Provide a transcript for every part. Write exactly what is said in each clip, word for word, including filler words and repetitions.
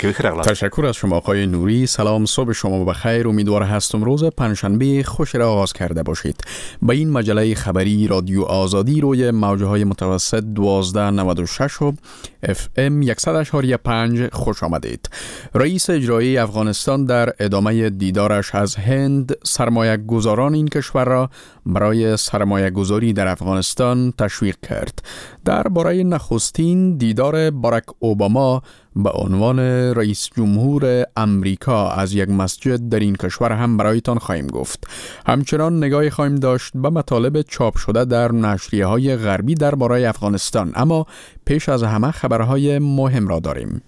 تشکر از شما آقای نوری. سلام، صبح شما بخیر. امیدوار هستم روز پنجشنبه خوش را آغاز کرده باشید. به این مجله خبری رادیو آزادی روی موجه های متوسط دوازده نود و شش و اف ام صد و شش و پنج خوش آمدید. رئیس اجرایی افغانستان در ادامه دیدارش از هند سرمایه گذاران این کشور را برای سرمایه گذاری در افغانستان تشویق کرد. در باره نخستین دیدار باراک اوباما به عنوان رئیس جمهور امریکا از یک مسجد در این کشور هم برایتان خواهیم گفت. همچنان نگاهی خواهیم داشت به مطالب چاپ شده در نشریه های غربی در باره افغانستان، اما پیش از همه خبرهای مهم را داریم.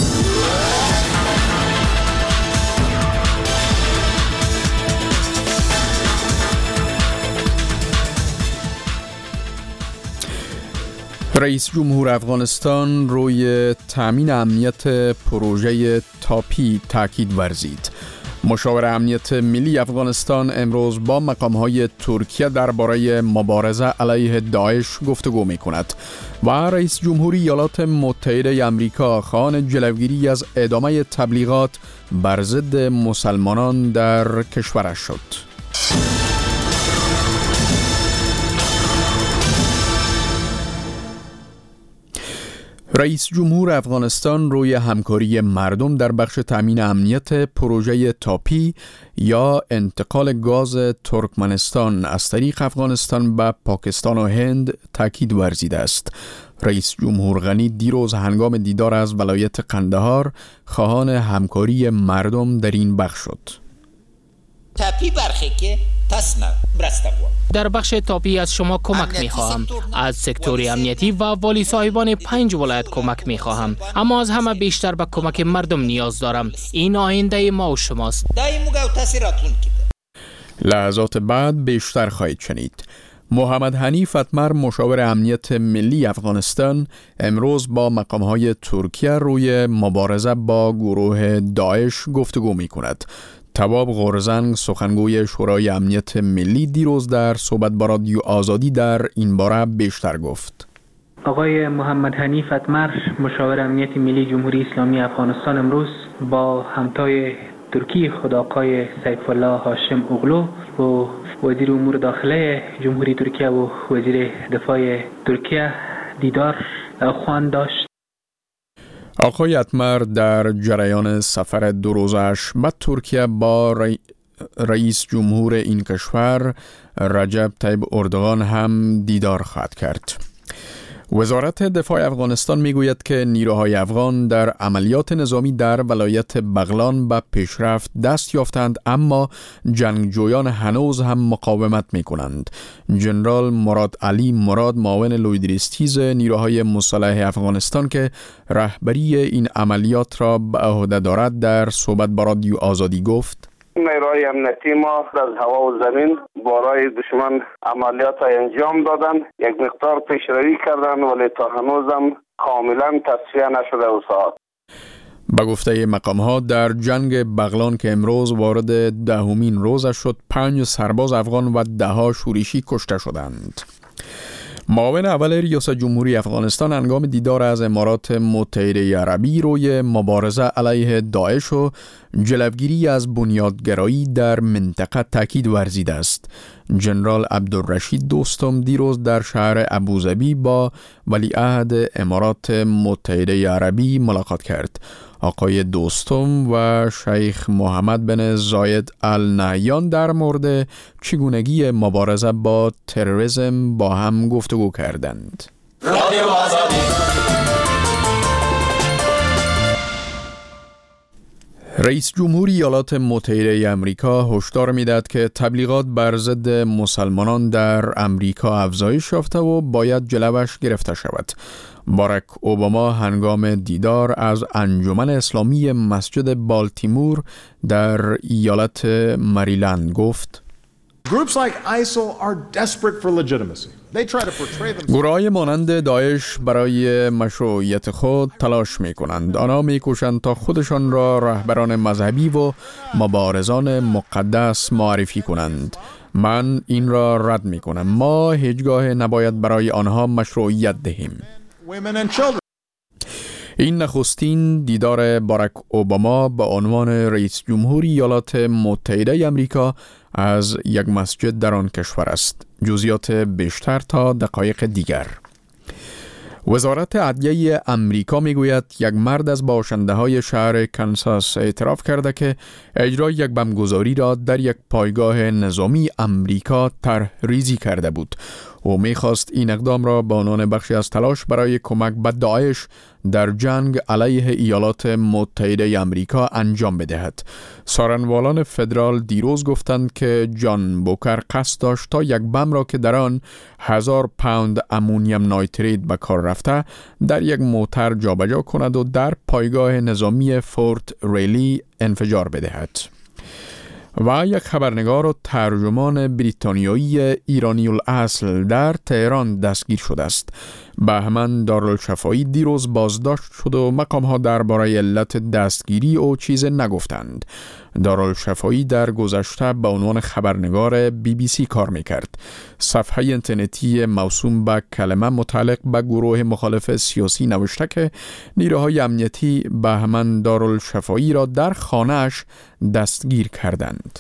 رئیس جمهور افغانستان روی تامین امنیت پروژه تاپی تاکید ورزید. مشاور امنیت ملی افغانستان امروز با مقام‌های ترکیه درباره مبارزه علیه داعش گفتگو می‌کند و رئیس جمهوری ایالات متحده آمریکا خواهان جلوگیری از ادامه تبلیغات بر ضد مسلمانان در کشورش شد. رئیس جمهور افغانستان روی همکاری مردم در بخش تامین امنیت پروژه تاپی یا انتقال گاز ترکمنستان از طریق افغانستان به پاکستان و هند تاکید ورزیده است. رئیس جمهور غنی دیروز هنگام دیدار از ولایت قندهار خواهان همکاری مردم در این بخش شد. تاپی برخی که تسنه برسته بود. در بخش تاپی از شما کمک می خواهم. از سکتور امنیتی و والی صاحبان پنج ولایت کمک می خواهم. اما از همه بیشتر به کمک مردم نیاز دارم. این آینده ما و شماست. لحظات بعد بیشتر خواهید شنید. محمد حنیف اتمر مشاور امنیت ملی افغانستان امروز با مقام‌های ترکیه روی مبارزه با گروه داعش گفتگو می کند. تواب غورزنگ سخنگوی شورای امنیت ملی دیروز در صحبت با رادیو آزادی در این باره بیشتر گفت. آقای محمد حنیف اتمر مشاور امنیت ملی جمهوری اسلامی افغانستان امروز با همتای ترکی خود آقای سیف الله هاشم اوغلو و وزیر امور داخله جمهوری ترکیه و وزیر دفاع ترکیه دیدار خواهند داشت. آقای اتمر در جریان سفر دو روزش به ترکیه با رئی... رئیس جمهور این کشور رجب طیب اردوغان هم دیدار خواهد کرد. وزارت دفاع افغانستان میگوید که نیروهای افغان در عملیات نظامی در ولایت بغلان به پیشرفت دست یافتند، اما جنگجویان هنوز هم مقاومت میکنند. ژنرال مراد علی مراد معاون لویدریستیز نیروهای مسلح افغانستان که رهبری این عملیات را به عهده دارد در صحبت با رادیو آزادی گفت: نیروهای امنیتی ما از هوا و زمین بارای دشمن عملیات انجام دادن، یک مقدار پیشروی کردن، ولی تا هنوزم کاملا تصفیه نشده و ساعت. به گفته مقام ها در جنگ بغلان که امروز وارد دهمین روز شد، پنج سرباز افغان و ده ها شورشی کشته شدند. معاون اول ریاست جمهوری افغانستان هنگام دیدار از امارات متحده عربی روی مبارزه علیه داعش و جلوگیری از بنیادگرایی در منطقه تاکید ورزیده است. ژنرال عبدالرشید دوستم دیروز در شهر ابوظبی با ولیعهد امارات متحده عربی ملاقات کرد. آقای دوستم و شیخ محمد بن زاید ال نهیان در مورد چگونگی مبارزه با تروریسم با هم گفتگو کردند. رئیس جمهوری ایالات متحده آمریکا هشدار می‌دهد که تبلیغات بر ضد مسلمانان در آمریکا افزایش یافته و باید جلوش گرفته شود. باراک اوباما هنگام دیدار از انجمن اسلامی مسجد بالتیمور در ایالت مریلند گفت: Groups like I S I L are desperate for legitimacy. گروه‌های مانند داعش برای مشروعیت خود تلاش می‌کنند. آنها می‌کوشند تا خودشان را رهبران مذهبی و مبارزان مقدس معرفی کنند. من این را رد می‌کنم. ما هیچگاه نباید برای آنها مشروعیت دهیم. این نخستین دیدار باراک اوباما به عنوان رئیس جمهوری ایالات متحده آمریکا از یک مسجد در آن کشور است. جزئیات بیشتر تا دقایق دیگر. وزارت عدلیه امریکا میگوید یک مرد از باشنده های شهر کانساس اعتراف کرده که اجرای یک بمبگذاری را در یک پایگاه نظامی امریکا طرح‌ریزی کرده بود. او میخواست این اقدام را به عنوان بخشی از تلاش برای کمک به داعش در جنگ علیه ایالات متحده آمریکا انجام بدهد. سارنوالان فدرال دیروز گفتند که جان بوکر قصد داشت تا یک بم را که در آن هزار پوند امونیم نایتریت به کار رفته در یک موتر جابجا کند و در پایگاه نظامی فورت ریلی انفجار بدهد. و یک خبرنگار و ترجمان بریتانیایی ایرانی الاصل در تهران دستگیر شده است. بهمن دارالشفایی دیروز بازداشت شد و مقام‌ها درباره علت دستگیری او چیز نگفتند. دارالشفایی در گذشته به عنوان خبرنگار بی بی سی کار میکرد. صفحه اینترنتی موسوم به کلمه متعلق به گروه مخالف سیاسی نوشته که نیروهای امنیتی بهمن دارالشفایی را در خانه‌اش دستگیر کردند.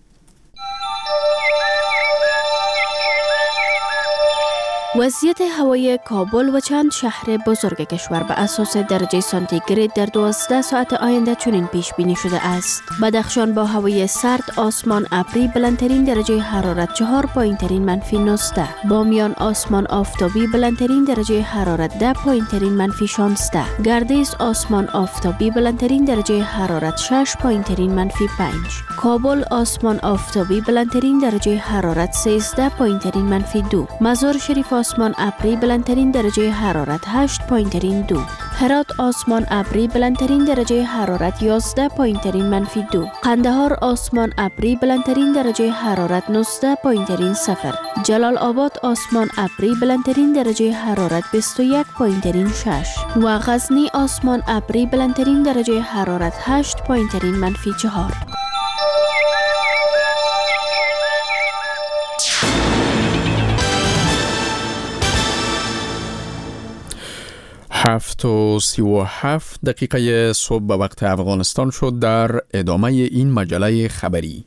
وضعیت هوایی کابل و چند شهر بزرگ کشور به اساس درجه سانتیگراد در دوازده ساعت آینده چنین پیش بینی شده است. بدخشان با هوای سرد، آسمان ابری، بلندترین درجه حرارت چهار، پایینترین منفی نوزده. بامیان آسمان آفتابی، بلندترین درجه حرارت ده، پایینترین منفی شانزده. گردیز آسمان آفتابی، بلندترین درجه حرارت شش، پایینترین منفی پنج. کابل آسمان آفتابی، بلندترین درجه حرارت سیزده، پایینترین منفی دو. مزار شریف آسمان ابری، بلندترین درجه حرارت هشت، پایینترین دو. هرات آسمان ابری، بلندترین درجه حرارت یازده، پایینترین منفی دو. قندهار آسمان ابری، بلندترین درجه حرارت نوزده، پایینترین صفر. جلال آباد آسمان ابری، بلندترین درجه حرارت بیست و یک، پایینترین شش. و غزنی آسمان ابری، بلندترین درجه حرارت هشت، پایینترین منفی چهار. هفت و سی و هفت دقیقه صبح به وقت افغانستان شد. در ادامه این مجله خبری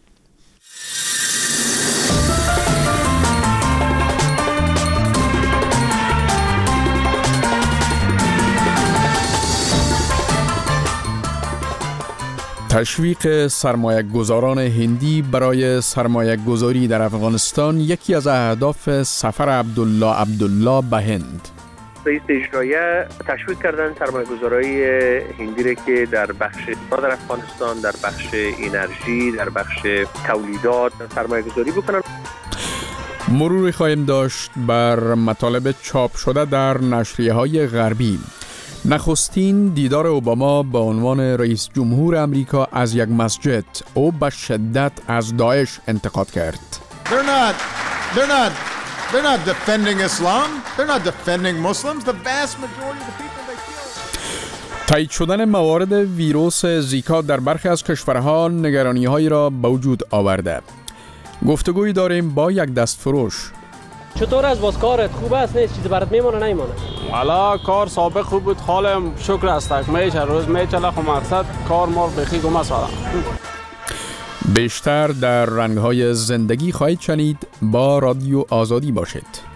تشویق سرمایه گذاران هندی برای سرمایه گذاری در افغانستان یکی از اهداف سفر عبدالله عبدالله به هند. رئیس اجرایه تشویق کردن سرمایه‌گذارای هندی را که در بخش در افغانستان، در بخش انرژی، در بخش تولیدات سرمایه‌گذاری بکنن. مروری خواهیم داشت بر مطالب چاپ شده در نشریه‌های غربی. نخستین دیدار اوباما به عنوان رئیس جمهور امریکا از یک مسجد. او به شدت از داعش انتقاد کرد. They're not, they're not, they're not defending Islam. They're not defending Muslims. The vast majority of the people they kill. تایید شدن موارد ویروس زیکا در برخی از کشورها نگرانی‌هایی را به وجود آورده. گفتگویی داریم با یک دستفروش. چطور از باز کارت خوب است؟ نه چیزی برات میمونه نمیمونه؟ والا کار سابق خوب بود، حالم شکر است تک میشه روز میچله. خب مقصد کار ما بخی گم است. بیشتر در رنگ‌های زندگی خواهید شنید. با رادیو آزادی باشید.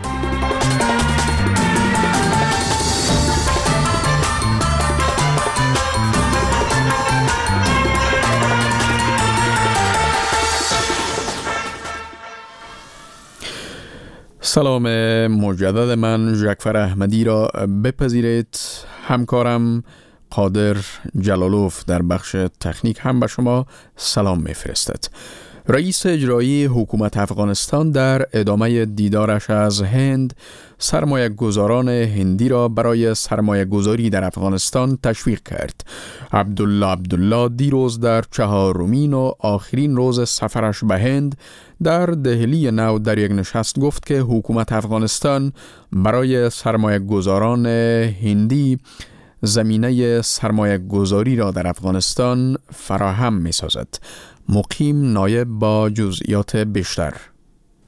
سلام مجدد من ژکفر احمدی را بپذیرید. همکارم قادر جلالوف در بخش تکنیک هم به شما سلام میفرستد. رئیس اجرایی حکومت افغانستان در ادامه دیدارش از هند سرمایه گذاران هندی را برای سرمایه گذاری در افغانستان تشویق کرد. عبدالله عبدالله دیروز در چهارمین و آخرین روز سفرش به هند در دهلی نو در یک نشست گفت که حکومت افغانستان برای سرمایه گذاران هندی زمینه سرمایه گذاری را در افغانستان فراهم می سازد. مقیم نایب با جزئیات بیشتر.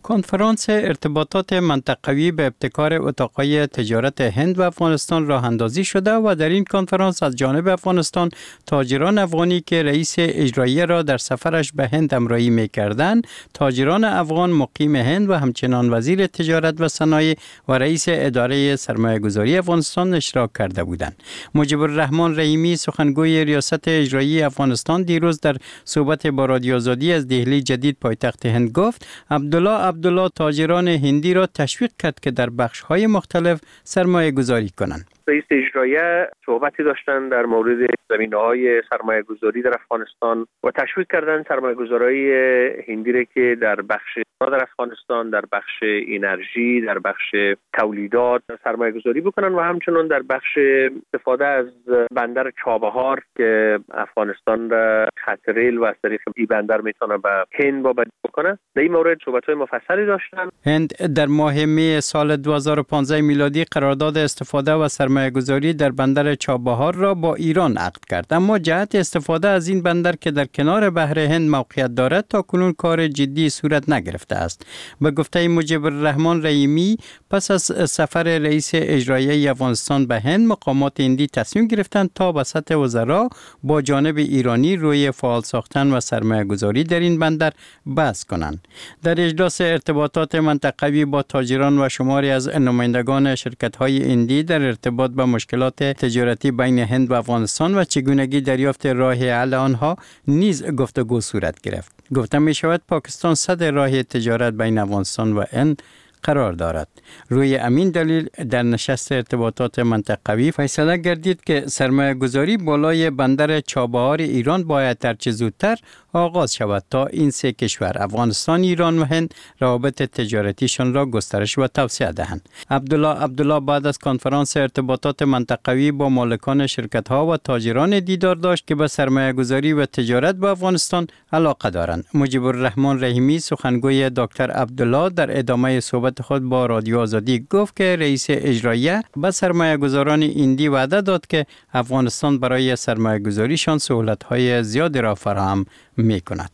کنفرانس ارتباطات منطقوی به ابتکار اتاقهای تجارت هند و افغانستان راه اندازی شده و در این کنفرانس از جانب افغانستان تاجران افغانی که رئیس اجرایی را در سفرش به هند همراهی می‌کردند، تاجران افغان مقیم هند و همچنان وزیر تجارت و صنایع و رئیس اداره سرمایه‌گذاری افغانستان اشتراک کرده بودند. مجیب الرحمن رحیمی سخنگوی ریاست اجرایی افغانستان دیروز در صحبت با رادیو آزادی از دهلی جدید پایتخت هند گفت عبدالله عبدالله تاجران هندی را تشویق کرد که در بخش‌های مختلف سرمایه گذاری کنند. رئیس اجرایی صحبتی داشتن در مورد زمینه‌های سرمایه گذاری در افغانستان و تشویق کردن سرمایه گذاری هندی را که در بخش در افغانستان، در بخش انرژی، در بخش تولیدات سرمایه گذاری بکنن و همچنین در بخش استفاده از بندر چابهار که افغانستان را خط ریل و از طریق این بندر میتونه به هند وابسته بکنه. در این مورد صحبت‌های مفصلی داشتن. هند در ماه می سال دو هزار و پانزده میلادی قرارداد استفاده و سرمایه گذاری در بندر چابهار را با ایران عقد کرد، اما جهت استفاده از این بندر که در کنار بحر هند موقعیت دارد تا کنون کار جدی صورت نگرفته است. به گفته مجیب الرحمن رحیمی پس از سفر رئیس اجرایی افغانستان به هند، مقامات هندی تصمیم گرفتند تا به سطح وزرا با جانب ایرانی روی فعال ساختن و سرمایه گذاری در این بندر بحث کنند. در اجلاس ارتباطات منطقوی با تاجران و شماری از نمایندگان شرکت‌های هندی در ارتباط با مشکلات تجارتی بین هند و افغانستان و چگونگی دریافت راه حل آنها نیز گفتگو صورت گرفت. گفته می شود پاکستان صد راه تجارت بین افغانستان و هند قرار دارد. روی همین دلیل در نشست ارتباطات منطقوی فیصله گردید که سرمایه گذاری بالای بندر چابهار ایران باید هرچه زودتر آغاز شود تا این سه کشور افغانستان، ایران و هند روابط تجارتیشان را گسترش و توسعه دهند. عبدالله عبدالله بعد از کنفرانس ارتباطات منطقوی با مالکان شرکت‌ها و تاجران دیدار داشت که به سرمایه گذاری و تجارت با افغانستان علاقه دارند. مجیب الرحمن رحیمی سخنگوی دکتر عبدالله در ادامه صحبت خود با رادیو آزادی گفت که رئیس اجرایی به سرمایه گذاران هندی وعده داد که افغانستان برای سرمایه گذاریشان سهولت‌های زیادی را فراهم می کند.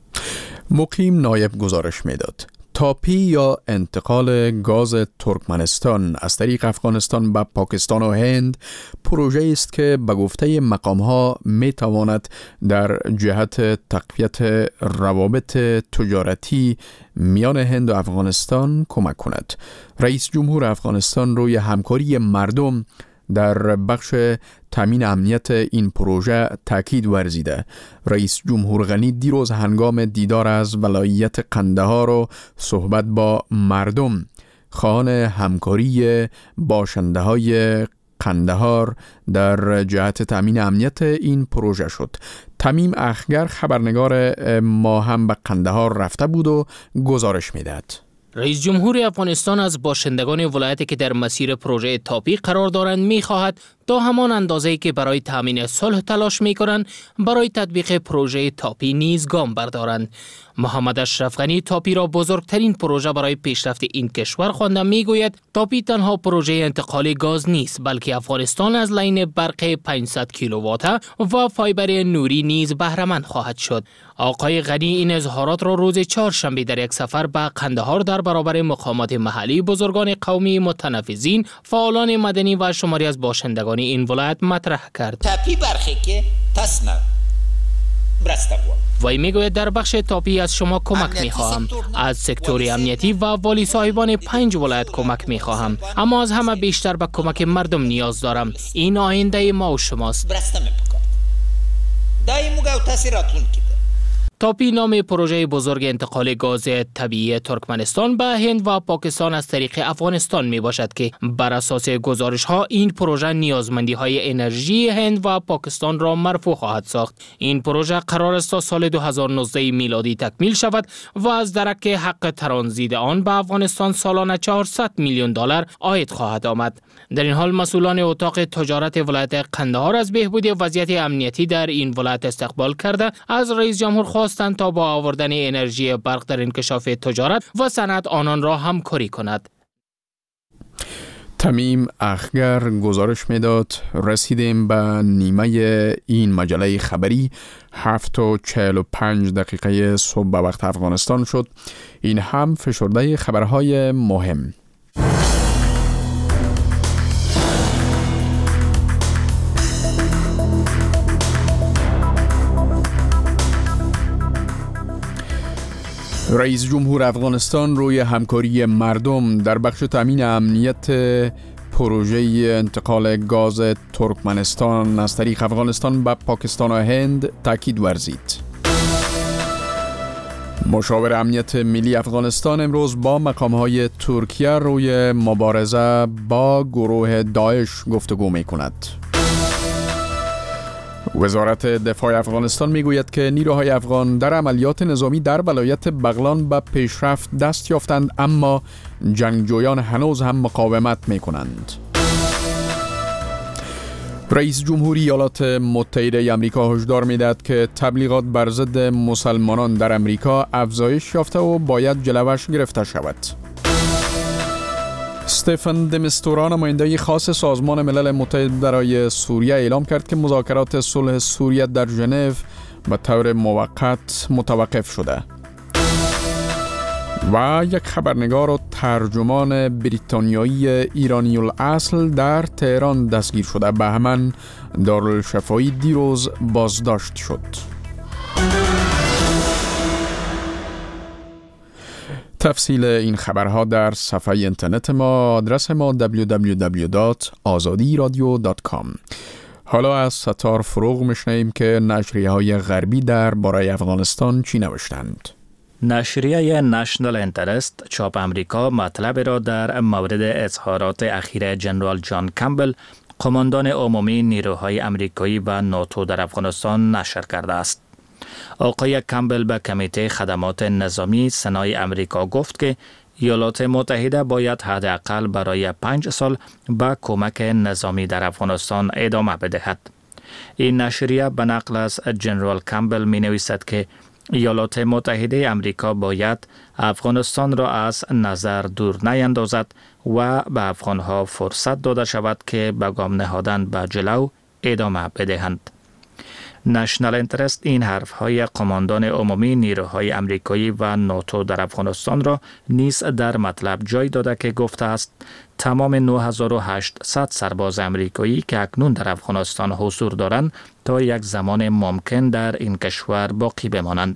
مقیم نایب گزارش می داد. تاپی یا انتقال گاز ترکمنستان از طریق افغانستان به پاکستان و هند پروژه است که به گفته مقام‌ها می تواند در جهت تقویت روابط تجارتی میان هند و افغانستان کمک کند. رئیس جمهور افغانستان روی همکاری مردم در بخش تامین امنیت این پروژه تاکید ورزیده. رئیس جمهور غنی دیروز هنگام دیدار از ولایت قندهار و صحبت با مردم خواهان همکاری باشنده های قندهار در جهت تامین امنیت این پروژه شد. تمیم اخگر خبرنگار ما هم به قندهار رفته بود و گزارش میداد. رئیس جمهور افغانستان از باشندگان ولایتی که در مسیر پروژه تاپی قرار دارند می‌خواهد تا همان اندازه‌ای که برای تامین صلح تلاش می‌کنند برای تطبیق پروژه تاپی نیز گام بردارند. محمد اشرف غنی تاپی را بزرگترین پروژه برای پیشرفت این کشور خوانده میگوید تاپی تنها پروژه انتقال گاز نیست، بلکه افغانستان از لاین برق پانصد کیلووات و فایبر نوری نیز بهره مند خواهد شد. آقای غنی این اظهارات را روز چهارشنبه در یک سفر به قندهار در برابر مقامات محلی، بزرگان قومی، متنفذین، فعالان مدنی و شماری از باشندگان این ولایت مطرح کرد. تاپی برخی که تسنه وی میگوید در بخش تاپی از شما کمک میخواهم، از سکتور امنیتی و والی صاحبان پنج ولایت کمک میخواهم، اما از همه بیشتر به کمک مردم نیاز دارم. این آینده ما و شماست. تاپی نام پروژه بزرگ انتقال گاز طبیعی ترکمنستان به هند و پاکستان از طریق افغانستان می باشد که بر اساس گزارش ها این پروژه نیازمندی های انرژی هند و پاکستان را مرفوع خواهد ساخت. این پروژه قرار است تا سال دو هزار و نوزده میلادی تکمیل شود و از درک حق ترانزیت آن به افغانستان سالانه چهارصد میلیون دلار عاید خواهد آمد. در این حال مسئولان اتاق تجارت ولایت قندهار از بهبود وضعیت امنیتی در این ولایت استقبال کرده از رئیس جمهور خواستند تا با آوردن انرژی برق در انکشاف تجارت و صنعت آنان را همکاری کند. تمیم اخگر گزارش میداد رسیدیم به نیمه این مجله خبری. هفت و چهل و پنج دقیقه صبح به وقت افغانستان شد. این هم فشرده خبرهای مهم. رئیس جمهور افغانستان روی همکاری مردم در بخش تامین امنیت پروژه انتقال گاز ترکمنستان از طریق افغانستان به پاکستان و هند تاکید ورزید. مشاور امنیت ملی افغانستان امروز با مقام‌های ترکیه روی مبارزه با گروه داعش گفتگو می‌کند. وزارت دفاع افغانستان میگوید که نیروهای افغان در عملیات نظامی در ولایت بغلان به پیشرفت دست یافتند، اما جنگجویان هنوز هم مقاومت میکنند. رئیس جمهوری ایالات متحده آمریکا هشدار میدهد که تبلیغات بر ضد مسلمانان در امریکا افزایش یافته و باید جلوش گرفته شود. استفان د میستورا نماینده خاص سازمان ملل متحد برای سوریه اعلام کرد که مذاکرات صلح سوریه در ژنو به طور موقت متوقف شده. و یک خبرنگار و ترجمان بریتانیایی ایرانی الاصل در تهران دستگیر شده. بهمن دارالشفایی دیروز بازداشت شد. تفصیل این خبرها در صفحه اینترنت ما، آدرس ما دبلیو دبلیو دبلیو دات آزادی رادیو دات کام. حالا از ستار فروغ میشنیم که نشریه های غربی در باره افغانستان چی نوشتند. نشریه نشنال انترست چاپ امریکا مطلب را در مورد اظهارات اخیر جنرال جان کمبل، قماندان عمومی نیروهای امریکایی و ناتو در افغانستان نشر کرده است. آقای کمبل به کمیته خدمات نظامی سنای امریکا گفت که ایالات متحده باید حداقل برای پنج سال به کمک نظامی در افغانستان ادامه بدهد. این نشریه به نقل از جنرال کمبل می نویسد که ایالات متحده امریکا باید افغانستان را از نظر دور نیندازد و به افغانها فرصت داده شود که به گام نهادن به جلو ادامه بدهند. نشنال انترست این حرفهای قماندان عمومی نیروهای امریکایی و ناتو در افغانستان را نیز در مطلب جای داده که گفته است تمام نه هزار و هشتصد سرباز امریکایی که اکنون در افغانستان حضور دارند تا یک زمان ممکن در این کشور باقی بمانند.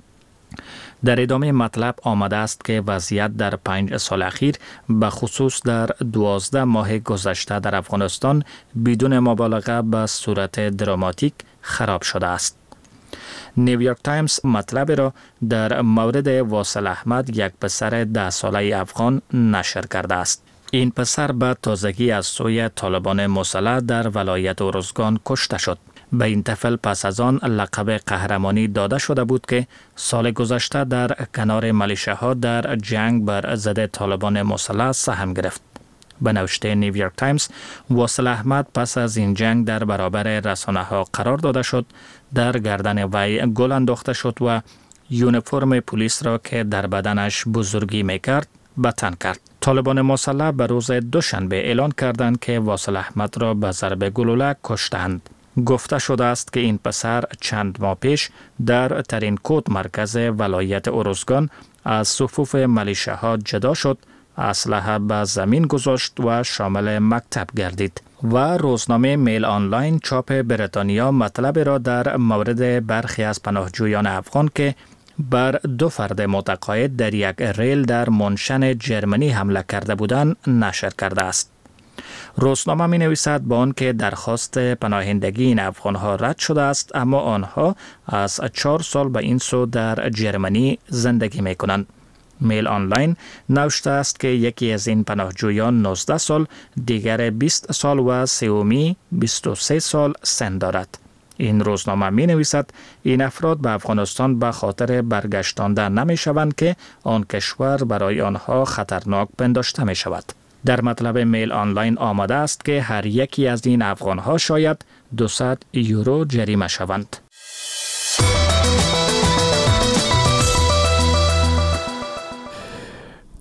در ادامه مطلب آمده است که وضعیت در پنج سال اخیر به خصوص در دوازده ماه گذشته در افغانستان بدون مبالغه به صورت دراماتیک خراب شده است. نیویورک تایمز مطلب را در مورد واصل احمد، یک پسر ده ساله افغان، نشر کرده است. این پسر به تازگی از سوی طالبان مسلح در ولایت ارزگان کشته شد. به این طفل پس از آن لقب قهرمانی داده شده بود که سال گذشته در کنار ملیشه‌ها در جنگ بر ضد طالبان مسلح سهم گرفت. به نوشته نیویورک تایمز، واصل احمد پس از این جنگ در برابر رسانه‌ها قرار داده شد، در گردن وی گل انداخته شد و یونیفرم پلیس را که در بدنش بزرگی میکرد به تن کرد. طالبان مسلح به روز دوشنبه اعلان کردند که واصل احمد را به ضرب گلوله کشتند. گفته شده است که این پسر چند ماه پیش در ترینکوت مرکز ولایت ارزگان از صفوف ملیشه‌ها جدا شد، اسلحه به زمین گذاشت و شامل مکتب گردید. و روزنامه میل آنلاین چاپ بریتانیا مطلب را در مورد برخی از پناهجویان افغان که بر دو فرد متقاعد در یک ریل در منشن جرمنی حمله کرده بودند نشر کرده است. روزنامه می نویسد با آن که درخواست پناهندگی این افغانها رد شده است، اما آنها از چهار سال به این سو در جرمنی زندگی می کنند. میل آنلاین نوشته است که یکی از این پناهجویان نوزده سال، دیگر بیست سال و سومی بیست و سه سال سن دارد. این روزنامه می نویسد این افراد به افغانستان به خاطر برگشتانده نمی شوند که آن کشور برای آنها خطرناک پنداشته می شود. در مطلب میل آنلاین آمده است که هر یکی از این افغانها شاید دویست یورو جریمه شوند.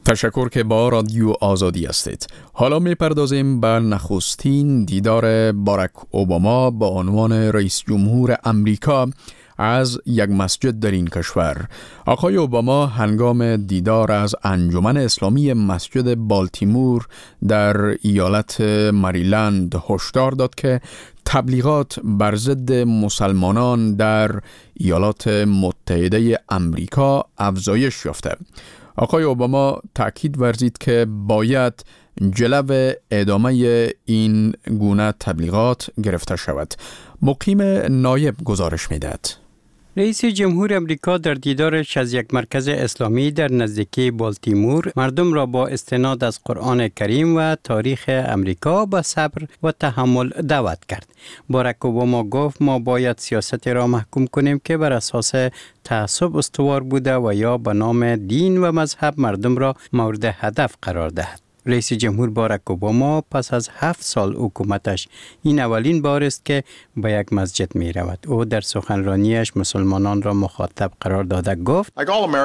تشکر که با رادیو آزادی هستید. حالا میپردازیم به نخستین دیدار باراک اوباما با عنوان رئیس جمهور امریکا از یک مسجد در این کشور. آقای اوباما هنگام دیدار از انجمن اسلامی مسجد بالتیمور در ایالت مریلند هشدار داد که تبلیغات بر ضد مسلمانان در ایالات متحده امریکا افزایش یافته. آقای اوباما تأکید ورزید که باید جلو ادامه این گونه تبلیغات گرفته شود. مقیم نایب گزارش می‌دهد. رئیس جمهور امریکا در دیدارش از یک مرکز اسلامی در نزدیکی بالتیمور مردم را با استناد از قرآن کریم و تاریخ امریکا به صبر و تحمل دعوت کرد. باراک اوباما گفت ما باید سیاست را محکوم کنیم که بر اساس تعصب استوار بوده و یا به نام دین و مذهب مردم را مورد هدف قرار دهد. رئیس جمهور باراک اوباما پس از هفت سال حکومتش این اولین بار است که به یک مسجد می رود. او در سخنرانیش مسلمانان را مخاطب قرار داده گفت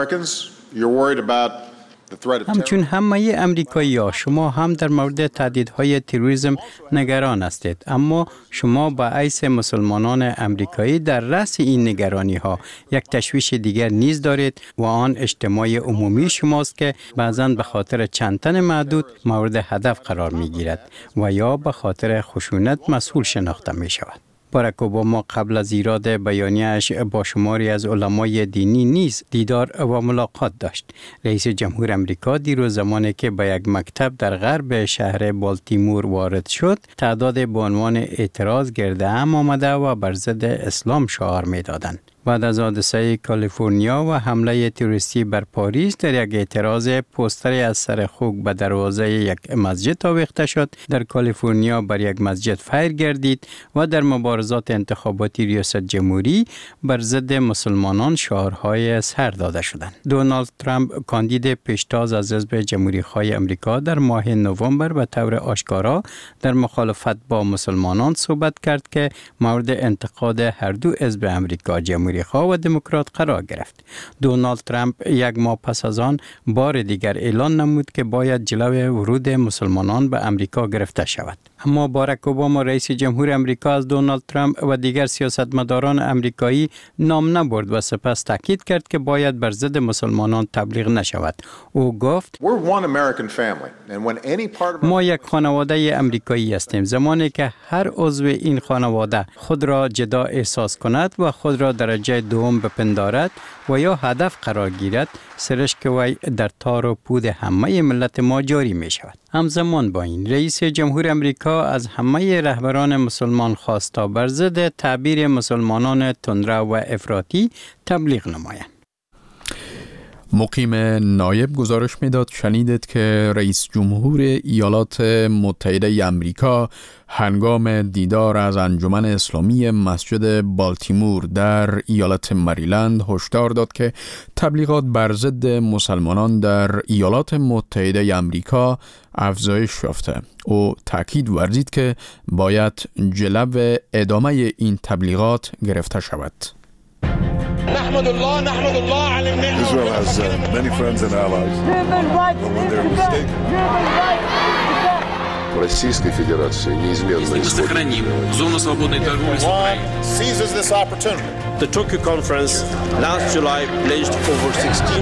همچون همه امریکایی‌ها شما هم در مورد تهدیدهای تروریسم نگران هستید، اما شما با حیث مسلمانان امریکایی در رأس این نگرانی‌ها یک تشویش دیگر نیز دارید و آن اجتماع عمومی شماست که بعضاً به خاطر چند تن معدود مورد هدف قرار می‌گیرد و یا به خاطر خشونت مسئول شناخته می‌شود. باراک اوباما قبل از ایراد بیانیه‌اش با شماری از علمای دینی نیز دیدار و ملاقات داشت. رئیس جمهور امریکا دیروز زمانی که به یک مکتب در غرب شهر بالتیمور وارد شد، تعداد به عنوان اعتراض گرد هم آمده و بر ضد اسلام شعار می‌دادند. بعد از حادثه کالیفرنیا و حمله تروریستی بر پاریس در یک اعتراض پوستری از سر خوک به دروازه یک مسجد آویخته شد. در کالیفرنیا بر یک مسجد فایر گردید و در مبارزات انتخاباتی ریاست جمهوری بر ضد مسلمانان شعارهای سر داده شدند. دونالد ترامپ کاندید پیشتاز از حزب جمهوری‌خواه آمریکا در ماه نوامبر به طور آشکارا در مخالفت با مسلمانان صحبت کرد که مورد انتقاد هر دو حزب آمریکا جمهوری خواه و دموکرات قرار گرفت. دونالد ترامپ یک ماه پس از آن بار دیگر اعلان نمود که باید جلوی ورود مسلمانان به امریکا گرفته شود. اما باراک اوباما رئیس جمهور امریکا از دونالد ترامپ و دیگر سیاستمداران امریکایی نام نبرد و سپس تاکید کرد که باید بر ضد مسلمانان تبلیغ نشود. او گفت ما یک خانواده امریکایی هستیم. زمانی که هر عضو این خانواده خود را جدا احساس کند و خود را درجه دوم بپندارد و یا هدف قرار گیرد، سرشک وی در تار و پود همه ملت ما جاری می شود. همزمان با این رئیس جمهور امریکا از همه رهبران مسلمان خواست تا بر ضد تعبیر مسلمانان تندرو و افراطی تبلیغ نمایند. مقیم نایب گزارش میداد شنیدید که رئیس جمهور ایالات متحده امریکا هنگام دیدار از انجمن اسلامی مسجد بالتیمور در ایالت مریلند هشدار داد که تبلیغات بر ضد مسلمانان در ایالات متحده امریکا افزایش یافته. او تاکید ورزید که باید جلو ادامه این تبلیغات گرفته شود. نحمد الله نحمد الله على النعمة. Israel has uh, many friends and allies. But when they're mistaken. Российской Федерации неизменно сохраним зону свободной торговли с Украиной. Seizes this opportunity. The Tokyo conference last July pledged over sixteen.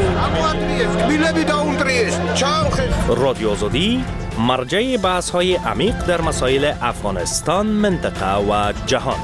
رادیو آزادی مرجع بحث‌های عمیق در مسائل افغانستان، منطقه و جهان.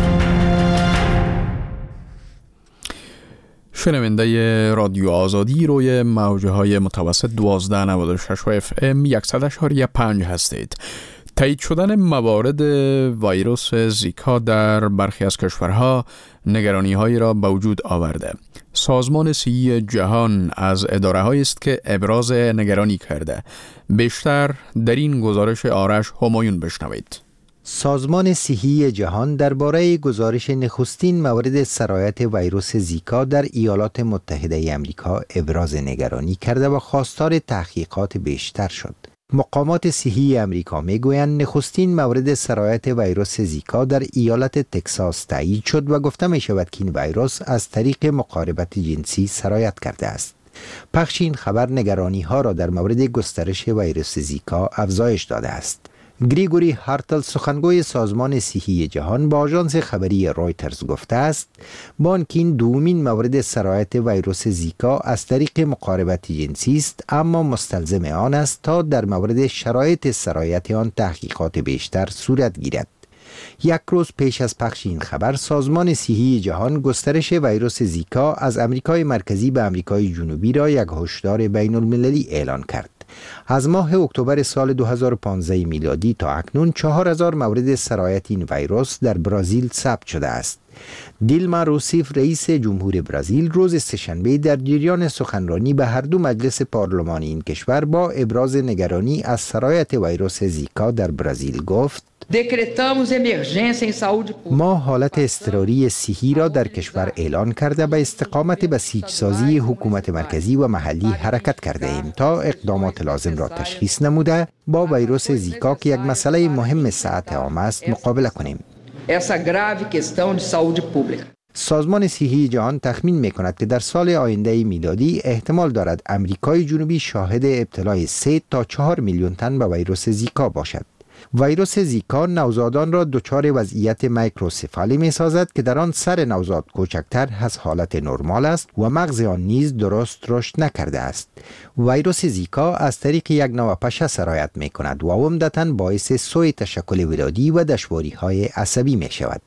شنونده رادیو آزادی روی موجه های متوسط دوازده نود و شش اف ام صد و پنج هستید. تایید شدن موارد ویروس زیکا در برخی از کشورها نگرانی هایی را به وجود آورده. سازمان صحی جهان از اداره هایی است که ابراز نگرانی کرده. بیشتر در این گزارش آرش همایون بشنوید. سازمان صحی جهان درباره گزارش نخستین مورد سرایت ویروس زیکا در ایالات متحده آمریکا ابراز نگرانی کرده و خواستار تحقیقات بیشتر شد. مقامات صحی آمریکا میگویند نخستین مورد سرایت ویروس زیکا در ایالت تگزاس تایید شد و گفته می شود که این ویروس از طریق مقاربت جنسی سرایت کرده است. پخش این خبر نگرانی ها را در مورد گسترش ویروس زیکا افزایش داده است. گریگوری هارتل سخنگوی سازمان صحی جهان با آژانس خبری رایترز گفته است بانکین دومین مورد سرایت ویروس زیکا از طریق مقاربت جنسی است، اما مستلزم آن است تا در مورد شرایط سرایت آن تحقیقات بیشتر صورت گیرد. یک روز پیش از پخش این خبر سازمان صحی جهان گسترش ویروس زیکا از امریکای مرکزی به امریکای جنوبی را یک هشدار بین المللی اعلان کرد. از ماه اکتبر سال دو هزار و پانزده میلادی تا اکنون چهار هزار مورد سرایت این ویروس در برزیل ثبت شده است. دیلما روسیف رئیس جمهور برزیل روز سه‌شنبه در جریان سخنرانی به هر دو مجلس پارلمانی این کشور با ابراز نگرانی از سرایت ویروس زیکا در برزیل گفت: ما حالت اضطراری صحی را در کشور اعلان کرده به استقامت بسیجسازی حکومت مرکزی و محلی حرکت کرده ایم تا اقدامات لازم را تشخیص نموده با ویروس زیکا که یک مسئله مهم صحت عامه است مقابله کنیم. سازمان صحی جهان تخمین می کند که در سال آینده میلادی احتمال دارد امریکای جنوبی شاهد ابتلای سه تا چهار میلیون تن به ویروس زیکا باشد. ویروس زیکا نوزادان را دچار وضعیت مایکروسفالی می سازد که در آن سر نوزاد کوچکتر از حالت نرمال است و مغز آن نیز درست رشد نکرده است. ویروس زیکا از طریق یک نوع پشه سرایت می کند و عمدتاً باعث سوء تشکل ولادی و دشواری های عصبی می شود.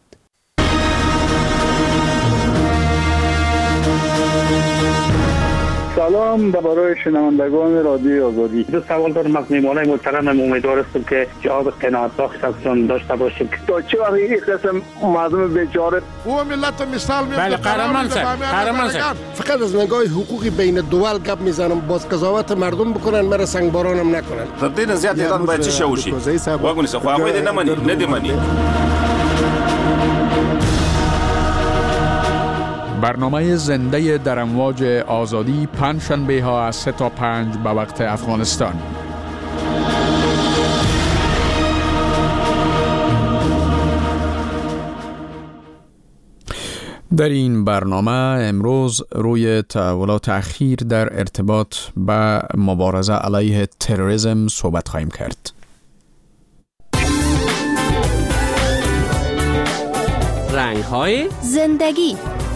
سلام برای شنوندگان رادیو آزادی. دو سوال دارم از میهمانان محترمم، امیدوار هستم که جواب قناعت بخش ازشون داشته باشیم. تا چه وقت این قسم مردم بیچاره او ملت مثال میاد. بله قهرمان صاحب، قهرمان صاحب. فقط از نگاه حقوقی بین دول گپ میزنم، باز قضاوت مردم بکنن، مرا سنگبارانم نکنن. تدین زیاد ایران باید چی شوشی؟ واگونی سه خواهی نمانی، ندیمانی. برنامه زنده در امواج آزادی پنجشنبه ها از سه تا پنج به وقت افغانستان. در این برنامه امروز روی تحول و تأخیر در ارتباط به مبارزه علیه تروریسم صحبت خواهیم کرد. رنگ های زندگی.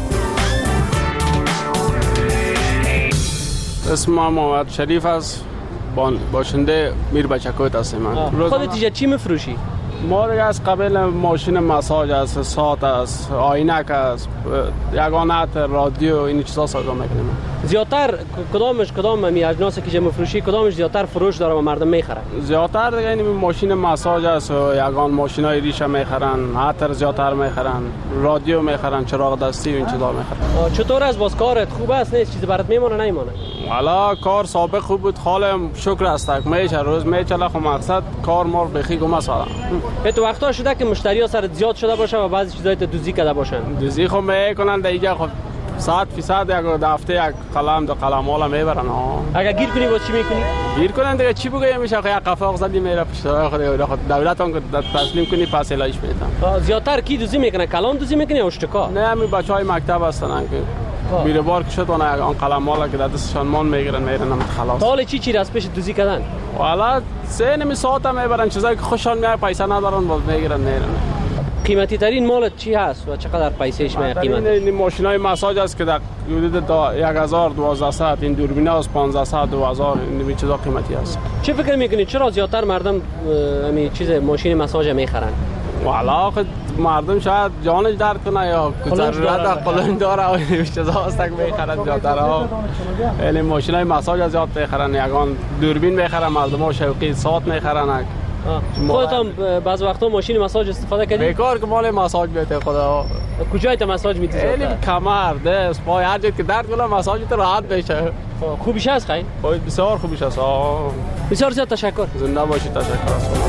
اسمم محمد شریف است، باشنده میر بچکوت هستم. من خودت اینجا چی میفروشی؟ ما دیگه از قبل ماشین مساج است، ساعت است، آینک است، یگانت، رادیو، این چیزا سازا میکنیم. زیادتر کدامش کدام می اجناسی که میفروشی کدامش زیادتر فروش داره و مردم میخرن؟ زیادتر دیگه این ماشین مساج است و یگان ماشینای ریشه میخرن، عطر زیادتر میخرن، رادیو میخرن، چراغ دستی و این چیزا میخرن. چطور از باز کارت خوب است؟ نه چیزی برات میمونه نمیمونه؟ والا کار سابق خوب بود، حالم شکر است که میشه روز میچله، خو مقصد کار مار بخی گم است. تو وقتا شده که مشتری‌ها سر زیاد شده باشه و بعضی چیزای دوزی کرده باشن؟ دوزی خو میکنن دیگه، خب صد فیصد یک دفعه یک قلم دو قلم والا میبرن. اگه گیر کنی باز چی میکنی؟ گیر کنن دیگه چی بگم، میشه یک قفاق زدی میره پشت خود دولت اون تسلیم کنی پس الهش میدن. زیادتر کی دوزی میکنه؟ کلام دوزی میکنه یا اشتکا؟ نه همین بچهای مکتب هستن که میره بار که شد اون آن قلم والا که دستشان مان میگیرن میرن خلاص. حالا چی چی راست پیش دوزی کردن؟ والا سه نمی ساعت میبرن، چیزایی که خوششان میاد پیسه ندارن باز میگیرن میرن. قیمتی ترین مالت چی هست و چقدر پیسهش میاد قیمت؟ این ماشینای مساج است که در حدود یک هزار دوازده صد، این دوربین است پانزده صد دو هزار، این چیزا قیمتی است. چه فکر میکنید چرا زیادتر مردم همین چیز ماشین مساج میخرن؟ والا مردم شاید جانش درد کنه یا ضرورت قلن داره و این چیزا هست که میخرن زیادتر. این ماشینای مساج زیاد میخرن، یگان دوربین میخرن، مردم شوقی ساعت میخرن. خودت هم بعض وقتا ماشین مساج استفاده کردی؟ بیکار که مال مساج میته خدا. کجای تو مساج میتی؟ خیلی کمر، دست، پای، هر جایی که درد کنه مساج تو راحت بشه. خوبیش هست خیلی؟ بسیار خوبیش هست. بسیار زیاد تشکر. زنده باشید. تشکر از شما.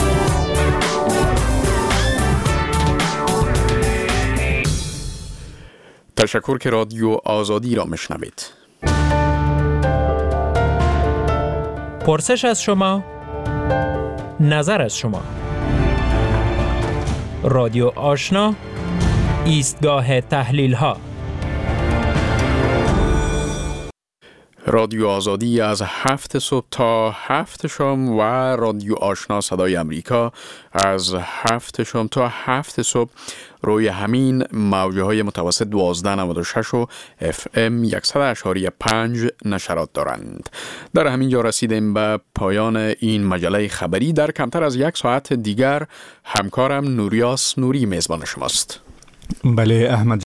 تشکر که رادیو آزادی را میشنوید. پرسش از شما، نظر از شما. رادیو آشنا، ایستگاه تحلیل ها. رادیو آزادی از هفت صبح تا هفت شام و رادیو آشنا صدای امریکا از هفت شام تا هفت صبح روی همین موجه های متوسط دوازده نود و شش و اف ام صد اشاری پنج نشرات دارند. در همین جا رسیدیم به پایان این مجله خبری. در کمتر از یک ساعت دیگر همکارم نوریاس نوری میزبان شماست. بله احمد